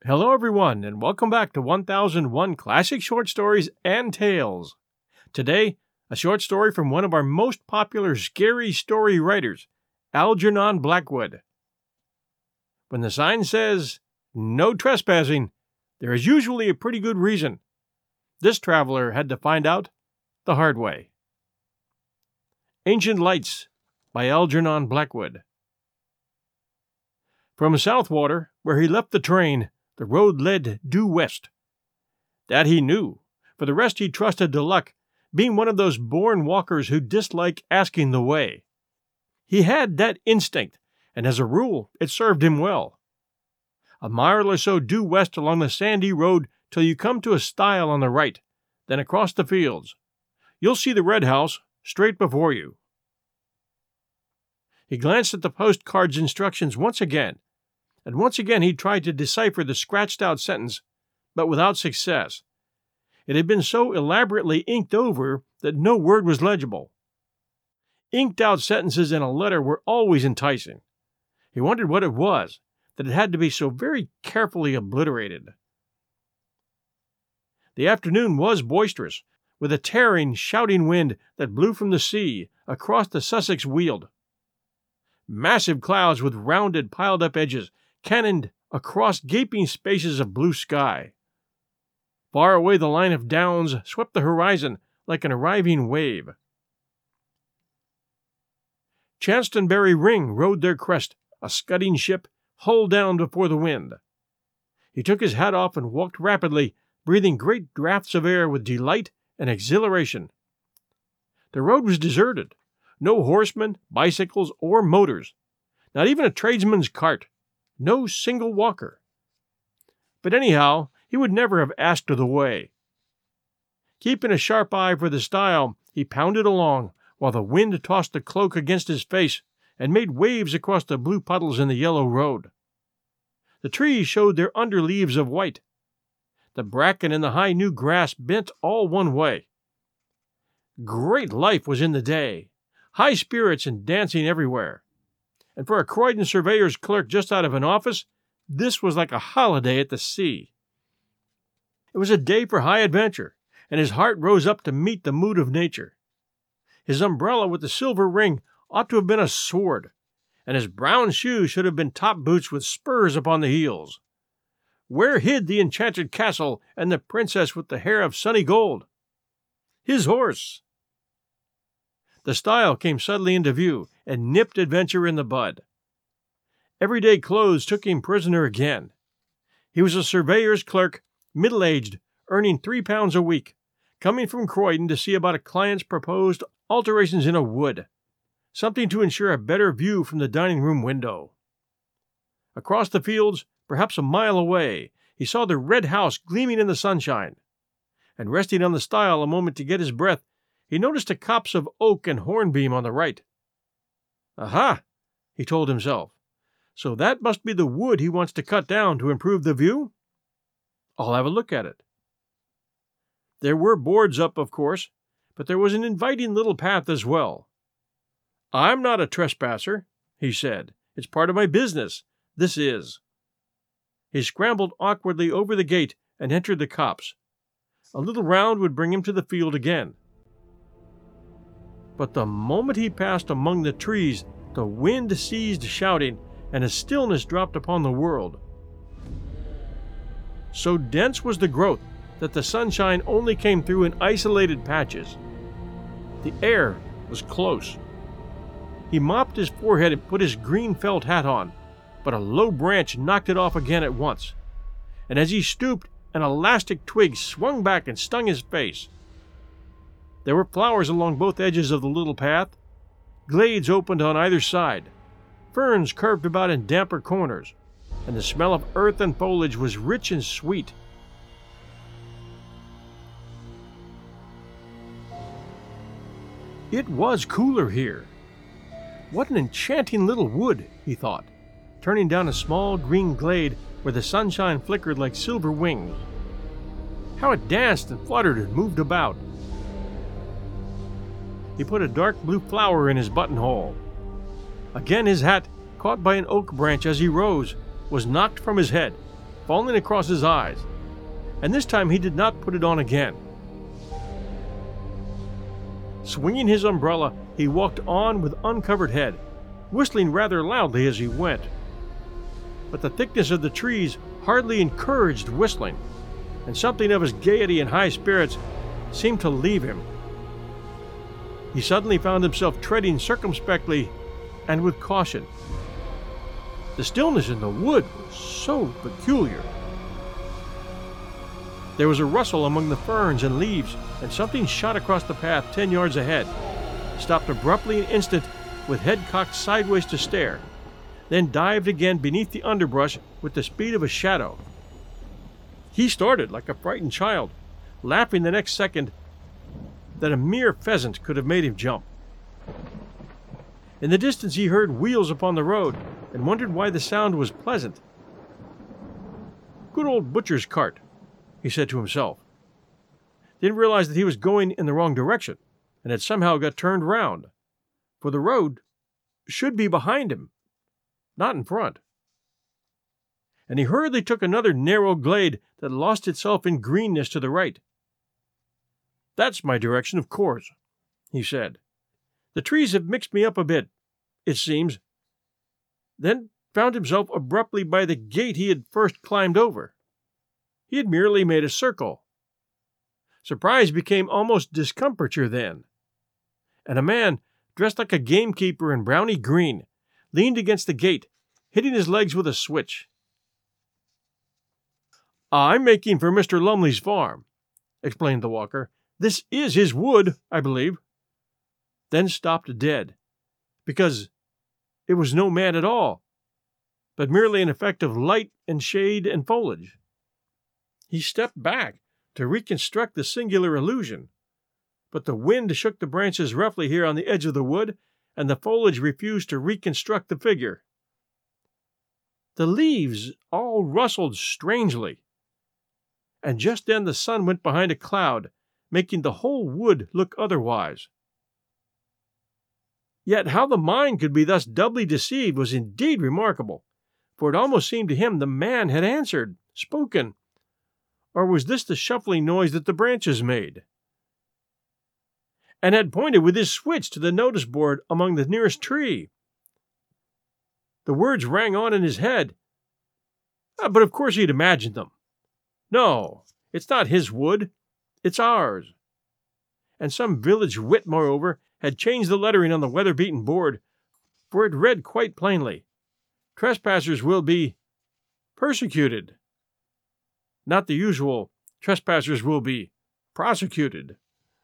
Hello, everyone, and welcome back to 1001 Classic Short Stories and Tales. Today, a short story from one of our most popular scary story writers, Algernon Blackwood. When the sign says, "No trespassing," there is usually a pretty good reason. This traveler had to find out the hard way. Ancient Lights by Algernon Blackwood. From Southwater, where he left the train, the road led due west. That he knew. For the rest he trusted to luck, being one of those born walkers who dislike asking the way. He had that instinct, and as a rule, it served him well. A mile or so due west along the sandy road till you come to a stile on the right, then across the fields. You'll see the red house straight before you. He glanced at the postcard's instructions once again, and once again he tried to decipher the scratched-out sentence, but without success. It had been so elaborately inked over that no word was legible. Inked-out sentences in a letter were always enticing. He wondered what it was, that it had to be so very carefully obliterated. The afternoon was boisterous, with a tearing, shouting wind that blew from the sea across the Sussex Weald. Massive clouds with rounded, piled-up edges cannoned across gaping spaces of blue sky. Far away the line of downs swept the horizon like an arriving wave. Chanctonbury Ring rode their crest, a scudding ship, hull down before the wind. He took his hat off and walked rapidly, breathing great draughts of air with delight and exhilaration. The road was deserted. No horsemen, bicycles, or motors. Not even a tradesman's cart. No single walker. But anyhow, he would never have asked the way. Keeping a sharp eye for the stile, he pounded along, while the wind tossed the cloak against his face and made waves across the blue puddles in the yellow road. The trees showed their under leaves of white. The bracken and the high new grass bent all one way. Great life was in the day, high spirits and dancing everywhere. And for a Croydon surveyor's clerk just out of an office, this was like a holiday at the sea. It was a day for high adventure, and his heart rose up to meet the mood of nature. His umbrella with the silver ring ought to have been a sword, and his brown shoes should have been top boots with spurs upon the heels. Where hid the enchanted castle and the princess with the hair of sunny gold? His horse! The stile came suddenly into view and nipped adventure in the bud. Everyday clothes took him prisoner again. He was a surveyor's clerk, middle-aged, earning £3 a week, coming from Croydon to see about a client's proposed alterations in a wood, something to ensure a better view from the dining-room window. Across the fields, perhaps a mile away, he saw the red house gleaming in the sunshine, and resting on the stile a moment to get his breath, he noticed a copse of oak and hornbeam on the right. Aha! He told himself. So that must be the wood he wants to cut down to improve the view? I'll have a look at it. There were boards up, of course, but there was an inviting little path as well. I'm not a trespasser, he said. It's part of my business. This is. He scrambled awkwardly over the gate and entered the copse. A little round would bring him to the field again. But the moment he passed among the trees, the wind ceased shouting, and a stillness dropped upon the world. So dense was the growth that the sunshine only came through in isolated patches. The air was close. He mopped his forehead and put his green felt hat on, but a low branch knocked it off again at once, and as he stooped, an elastic twig swung back and stung his face. There were flowers along both edges of the little path. Glades opened on either side. Ferns curved about in damper corners, and the smell of earth and foliage was rich and sweet. It was cooler here. What an enchanting little wood, he thought, turning down a small green glade where the sunshine flickered like silver wings. How it danced and fluttered and moved about. He put a dark blue flower in his buttonhole. Again his hat, caught by an oak branch as he rose, was knocked from his head, falling across his eyes, and this time he did not put it on again. Swinging his umbrella, he walked on with uncovered head, whistling rather loudly as he went. But the thickness of the trees hardly encouraged whistling, and something of his gaiety and high spirits seemed to leave him. He suddenly found himself treading circumspectly and with caution. The stillness in the wood was so peculiar. There was a rustle among the ferns and leaves, and something shot across the path 10 yards ahead, stopped abruptly an instant with head cocked sideways to stare, then dived again beneath the underbrush with the speed of a shadow. He started like a frightened child, laughing the next second that a mere pheasant could have made him jump. In the distance he heard wheels upon the road and wondered why the sound was pleasant. "Good old butcher's cart," he said to himself. Didn't realize that he was going in the wrong direction and had somehow got turned round, for the road should be behind him, not in front. And he hurriedly took another narrow glade that lost itself in greenness to the right. "That's my direction, of course," he said. "The trees have mixed me up a bit, it seems." Then found himself abruptly by the gate he had first climbed over. He had merely made a circle. Surprise became almost discomfiture then, and a man, dressed like a gamekeeper in browny green, leaned against the gate, hitting his legs with a switch. "I'm making for Mr. Lumley's farm," explained the walker. "This is his wood, I believe." Then stopped dead, because it was no man at all, but merely an effect of light and shade and foliage. He stepped back to reconstruct the singular illusion, but the wind shook the branches roughly here on the edge of the wood, and the foliage refused to reconstruct the figure. The leaves all rustled strangely, and just then the sun went behind a cloud, making the whole wood look otherwise. Yet how the mind could be thus doubly deceived was indeed remarkable, for it almost seemed to him the man had answered, spoken, or was this the shuffling noise that the branches made, and had pointed with his switch to the notice board among the nearest tree. The words rang on in his head, but of course he had imagined them. "No, it's not his wood, it's ours." And some village wit, moreover, had changed the lettering on the weather-beaten board, for it read quite plainly, "Trespassers will be persecuted." Not the usual, "Trespassers will be prosecuted."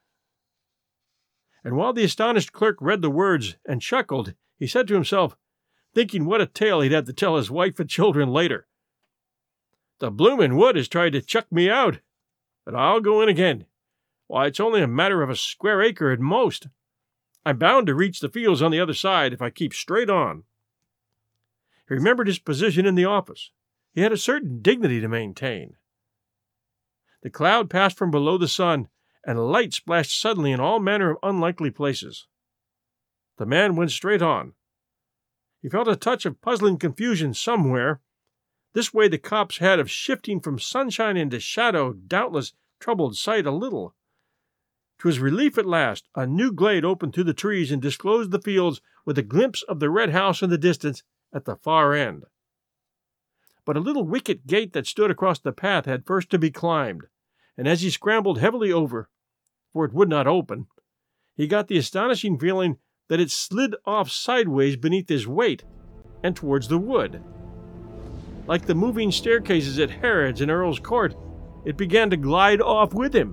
And while the astonished clerk read the words and chuckled, he said to himself, thinking what a tale he'd have to tell his wife and children later, "The bloomin' wood has tried to chuck me out, but I'll go in again. Why, it's only a matter of a square acre at most. I'm bound to reach the fields on the other side if I keep straight on." He remembered his position in the office. He had a certain dignity to maintain. The cloud passed from below the sun, and light splashed suddenly in all manner of unlikely places. The man went straight on. He felt a touch of puzzling confusion somewhere. This way the cop's head of shifting from sunshine into shadow doubtless troubled sight a little. To his relief at last, a new glade opened through the trees and disclosed the fields with a glimpse of the red house in the distance at the far end. But a little wicket gate that stood across the path had first to be climbed, and as he scrambled heavily over, for it would not open, he got the astonishing feeling that it slid off sideways beneath his weight and towards the wood. Like the moving staircases at Harrod's and Earl's Court, it began to glide off with him.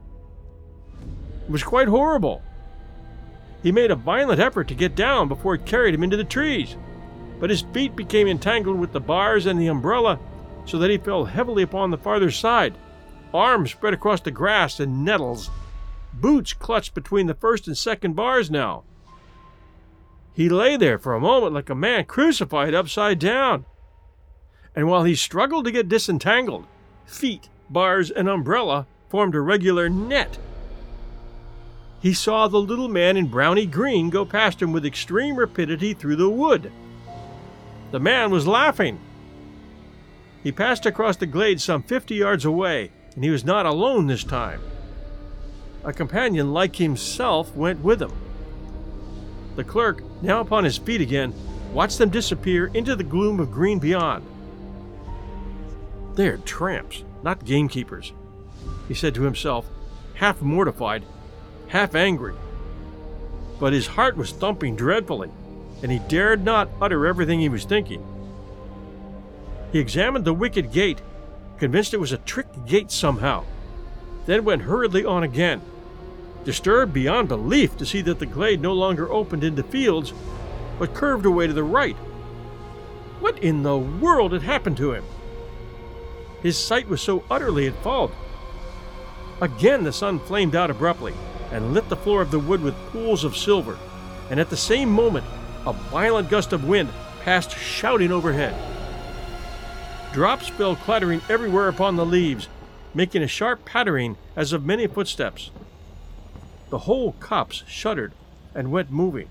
It was quite horrible. He made a violent effort to get down before it carried him into the trees, but his feet became entangled with the bars and the umbrella, so that he fell heavily upon the farther side. Arms spread across the grass and nettles. Boots clutched between the first and second bars now. He lay there for a moment like a man crucified upside down. And while he struggled to get disentangled, feet, bars, and umbrella formed a regular net. He saw the little man in browny green go past him with extreme rapidity through the wood. The man was laughing. He passed across the glade some 50 yards away, and he was not alone this time. A companion like himself went with him. The clerk, now upon his feet again, watched them disappear into the gloom of green beyond. "They're tramps, not gamekeepers," he said to himself, half mortified, half angry. But his heart was thumping dreadfully, and he dared not utter everything he was thinking. He examined the wicket gate, convinced it was a trick gate somehow, then went hurriedly on again, disturbed beyond belief to see that the glade no longer opened into fields, but curved away to the right. What in the world had happened to him? His sight was so utterly at fault. Again the sun flamed out abruptly and lit the floor of the wood with pools of silver, and at the same moment a violent gust of wind passed shouting overhead. Drops fell clattering everywhere upon the leaves, making a sharp pattering as of many footsteps. The whole copse shuddered and went moving.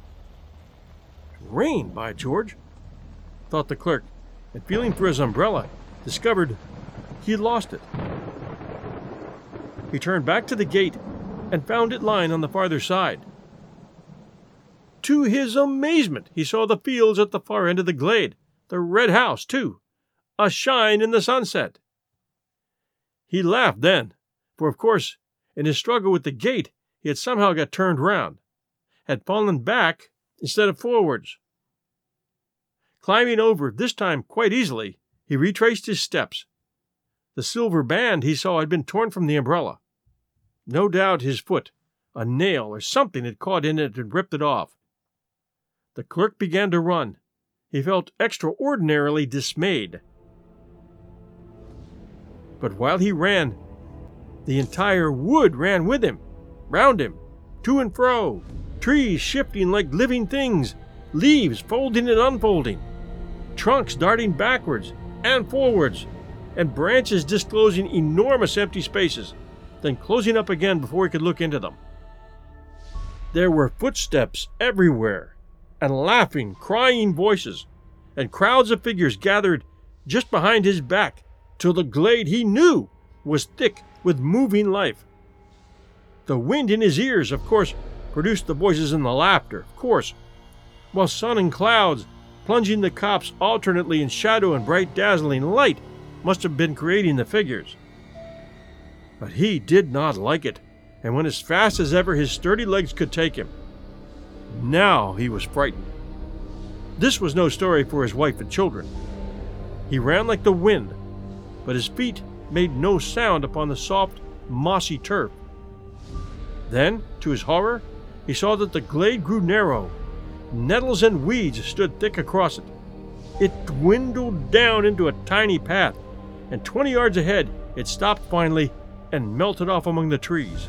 "Rain, by George!" thought the clerk, and feeling for his umbrella, discovered he had lost it. He turned back to the gate and found it lying on the farther side. To his amazement, he saw the fields at the far end of the glade, the red house, too, a shine in the sunset. He laughed then, for of course, in his struggle with the gate, he had somehow got turned round, had fallen back instead of forwards. Climbing over, this time quite easily, he retraced his steps. The silver band he saw had been torn from the umbrella. No doubt his foot, a nail or something had caught in it and ripped it off. The clerk began to run. He felt extraordinarily dismayed. But while he ran, the entire wood ran with him, round him, to and fro, trees shifting like living things, leaves folding and unfolding, trunks darting backwards and forwards, and branches disclosing enormous empty spaces, then closing up again before he could look into them. There were footsteps everywhere, and laughing, crying voices, and crowds of figures gathered just behind his back, till the glade he knew was thick with moving life. The wind in his ears, of course, produced the voices and the laughter, of course, while sun and clouds, plunging the copse alternately in shadow and bright dazzling light, must have been creating the figures. But he did not like it, and went as fast as ever his sturdy legs could take him. Now he was frightened. This was no story for his wife and children. He ran like the wind, but his feet made no sound upon the soft, mossy turf. Then, to his horror, he saw that the glade grew narrow. Nettles and weeds stood thick across it. It dwindled down into a tiny path, and 20 yards ahead it stopped finally and melted off among the trees.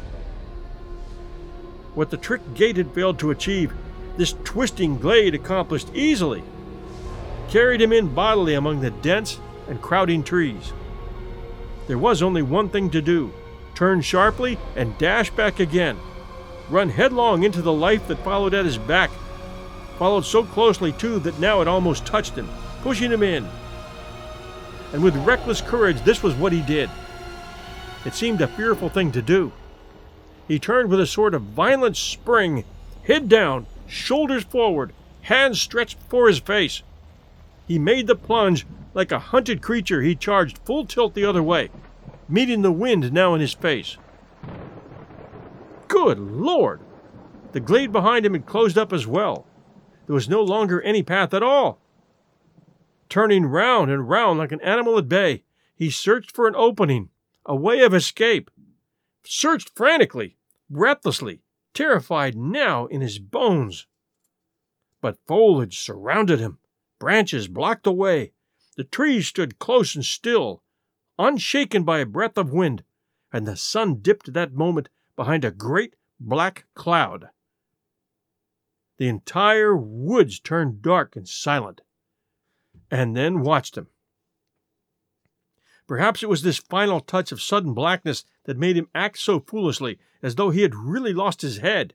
What the trick gate had failed to achieve, this twisting glade accomplished easily. Carried him in bodily among the dense and crowding trees. There was only one thing to do: turn sharply and dash back again. Run headlong into the life that followed at his back, followed so closely too that now it almost touched him, pushing him in. And with reckless courage this was what he did. It seemed a fearful thing to do. He turned with a sort of violent spring, head down, shoulders forward, hands stretched before his face. He made the plunge. Like a hunted creature, he charged full tilt the other way, meeting the wind now in his face. Good Lord! The glade behind him had closed up as well. There was no longer any path at all. Turning round and round like an animal at bay, he searched for an opening, a way of escape. Searched frantically, breathlessly, terrified now in his bones. But foliage surrounded him, branches blocked the way. The trees stood close and still, unshaken by a breath of wind, and the sun dipped at that moment behind a great black cloud. The entire woods turned dark and silent, and then watched him. Perhaps it was this final touch of sudden blackness that made him act so foolishly, as though he had really lost his head.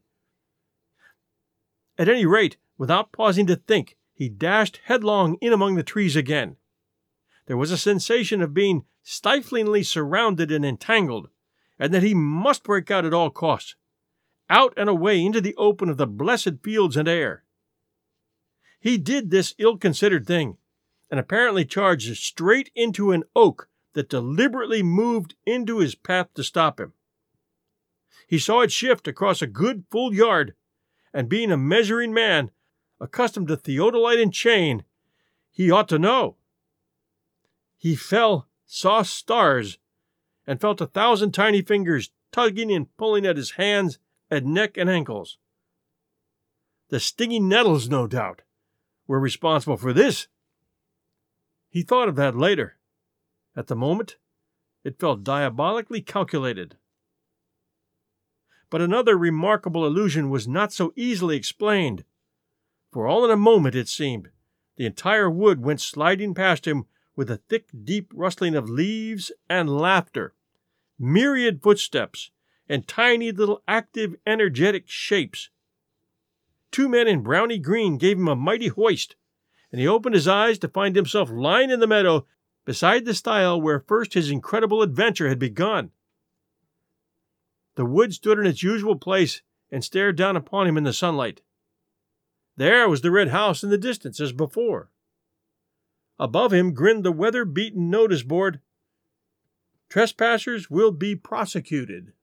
At any rate, without pausing to think, he dashed headlong in among the trees again. There was a sensation of being stiflingly surrounded and entangled, and that he must break out at all costs, out and away into the open of the blessed fields and air. He did this ill-considered thing, and apparently charged straight into an oak that deliberately moved into his path to stop him. He saw it shift across a good full yard, and being a measuring man, accustomed to theodolite and chain, he ought to know. He fell, saw stars, and felt 1,000 tiny fingers tugging and pulling at his hands, at neck and ankles. The stinging nettles, no doubt, were responsible for this. He thought of that later. At the moment, it felt diabolically calculated. But another remarkable illusion was not so easily explained, for all in a moment, it seemed, the entire wood went sliding past him with a thick, deep rustling of leaves and laughter, myriad footsteps, and tiny little active, energetic shapes. 2 men in browny green gave him a mighty hoist, and he opened his eyes to find himself lying in the meadow beside the stile where first his incredible adventure had begun. The wood stood in its usual place and stared down upon him in the sunlight. There was the red house in the distance as before. Above him grinned the weather-beaten notice board, "Trespassers will be prosecuted."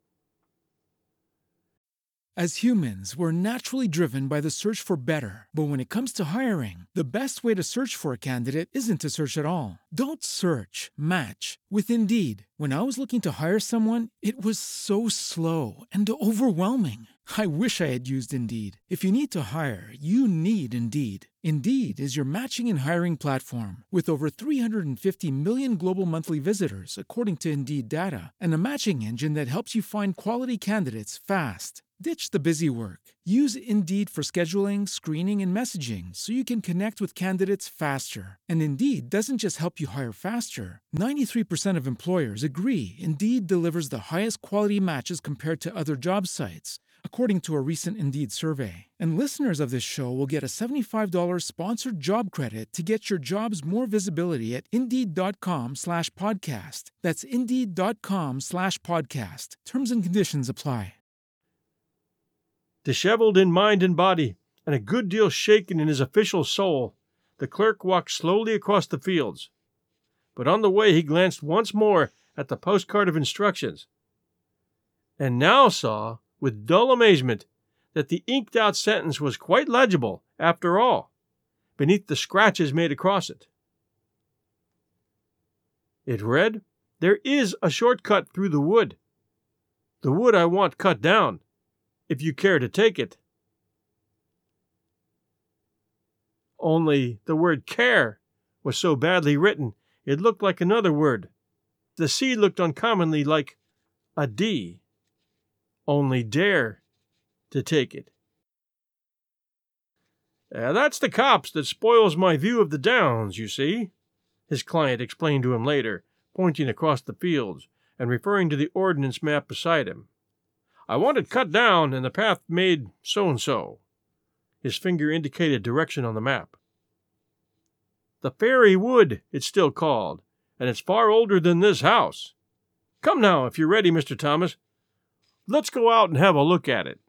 As humans, we're naturally driven by the search for better. But when it comes to hiring, the best way to search for a candidate isn't to search at all. Don't search, match with Indeed. When I was looking to hire someone, it was so slow and overwhelming. I wish I had used Indeed. If you need to hire, you need Indeed. Indeed is your matching and hiring platform with over 350 million global monthly visitors, according to Indeed data, and a matching engine that helps you find quality candidates fast. Ditch the busy work. Use Indeed for scheduling, screening, and messaging so you can connect with candidates faster. And Indeed doesn't just help you hire faster. 93% of employers agree Indeed delivers the highest quality matches compared to other job sites, according to a recent Indeed survey. And listeners of this show will get a $75 sponsored job credit to get your jobs more visibility at Indeed.com/podcast. That's Indeed.com/podcast. Terms and conditions apply. Disheveled in mind and body, and a good deal shaken in his official soul, the clerk walked slowly across the fields. But on the way he glanced once more at the postcard of instructions, and now saw, with dull amazement, that the inked-out sentence was quite legible, after all, beneath the scratches made across it. It read, "There is a shortcut through the wood. The wood I want cut down, if you care to take it." Only the word "care" was so badly written, it looked like another word. The C looked uncommonly like a D. Only dare to take it. "That's the copse that spoils my view of the downs, you see," his client explained to him later, pointing across the fields and referring to the ordnance map beside him. "I want it cut down and the path made so-and-so." His finger indicated direction on the map. "The Fairy Wood, it's still called, and it's far older than this house. Come now, if you're ready, Mr. Thomas. Let's go out and have a look at it."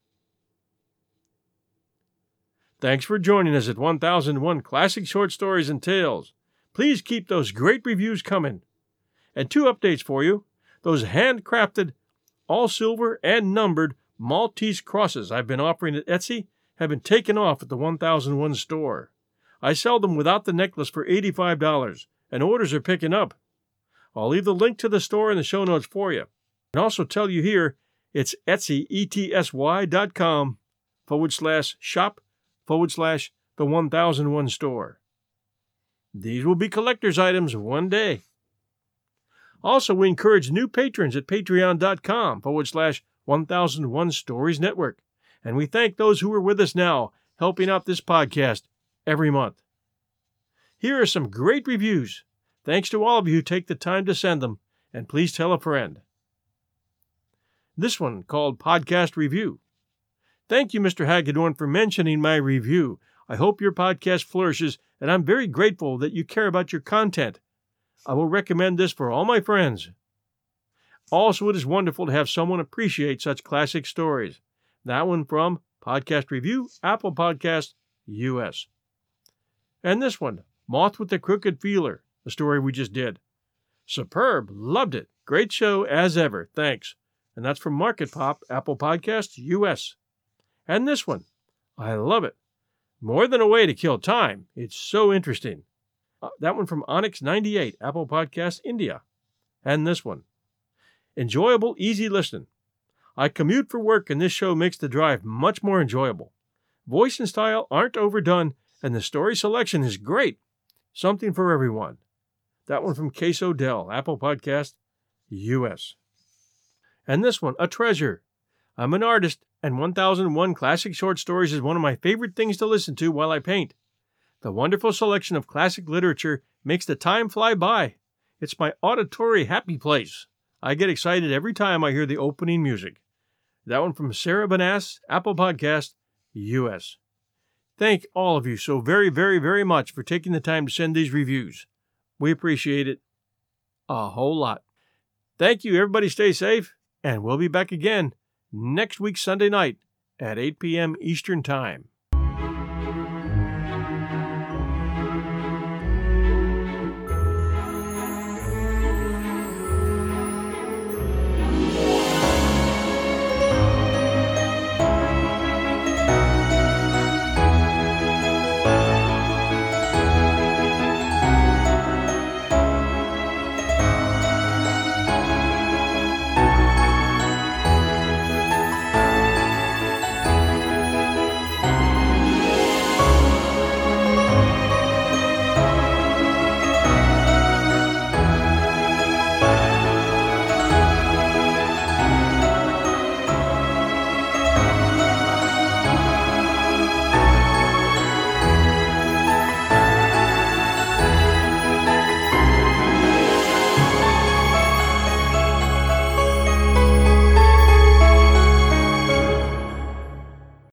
Thanks for joining us at 1001 Classic Short Stories and Tales. Please keep those great reviews coming. And 2 updates for you. Those handcrafted, all silver and numbered Maltese crosses I've been offering at Etsy have been taken off at the 1001 store. I sell them without the necklace for $85, and orders are picking up. I'll leave the link to the store in the show notes for you. And also tell you here, it's Etsy, etsy.com/shop/the 1001 store. These will be collector's items one day. Also, we encourage new patrons at patreon.com/1001 Stories Network. And we thank those who are with us now, helping out this podcast every month. Here are some great reviews. Thanks to all of you who take the time to send them, and please tell a friend. This one called Podcast Review. "Thank you, Mr. Hagedorn, for mentioning my review. I hope your podcast flourishes and I'm very grateful that you care about your content. I will recommend this for all my friends. Also, it is wonderful to have someone appreciate such classic stories. That one from Podcast Review, Apple Podcast, US. And this one, Moth with the Crooked Feeler, the story we just did. Superb, loved it. Great show as ever, thanks. And that's from Market Pop, Apple Podcast, US. And this one, I love it. More than a way to kill time. It's so interesting. That one from Onyx98, Apple Podcast, India. And this one, enjoyable, easy listening. I commute for work, and this show makes the drive much more enjoyable. Voice and style aren't overdone, and the story selection is great. Something for everyone. That one from Case Odell, Apple Podcast, US. And this one, a treasure. I'm an artist, and 1001 Classic Short Stories is one of my favorite things to listen to while I paint. The wonderful selection of classic literature makes the time fly by. It's my auditory happy place. I get excited every time I hear the opening music. That one from Sarah Benass, Apple Podcast, US. Thank all of you so very, very, very much for taking the time to send these reviews. We appreciate it a whole lot. Thank you. Everybody stay safe, and we'll be back again next week Sunday night at 8 p.m. Eastern Time.